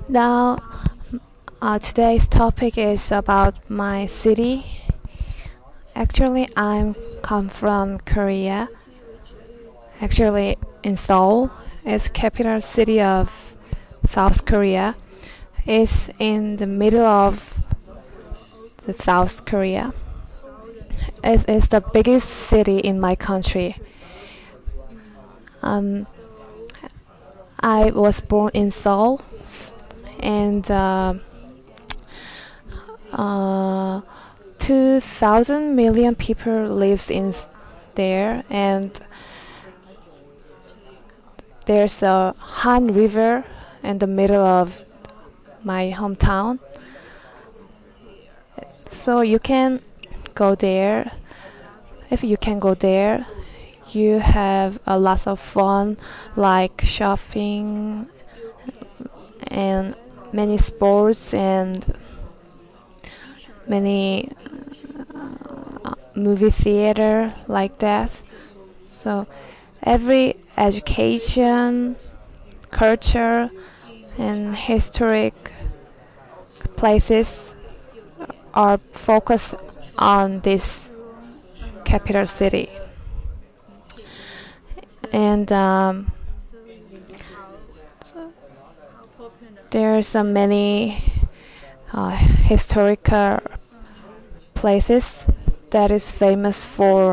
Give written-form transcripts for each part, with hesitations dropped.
Now, today's topic is about my city. Actually, I'm come from Korea. Actually, in Seoul, it's capital city of South Korea. It's in the middle of the South Korea. It is the biggest city in my country. Um, I was born in Seoul, and uh, 2,000 million people lives in there, and there's a Han River in the middle of my hometown. So you can go there. If you can go there, you have a lot of fun, like shopping and many sports and many movie theater like that. So every education, culture, and historic places are focused on this capital city. And there's many historical places that is famous for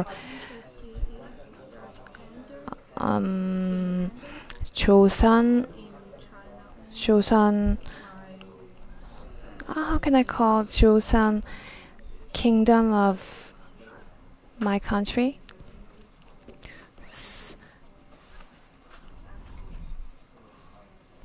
um, Joseon. Joseon. How can I call Joseon kingdom of my country?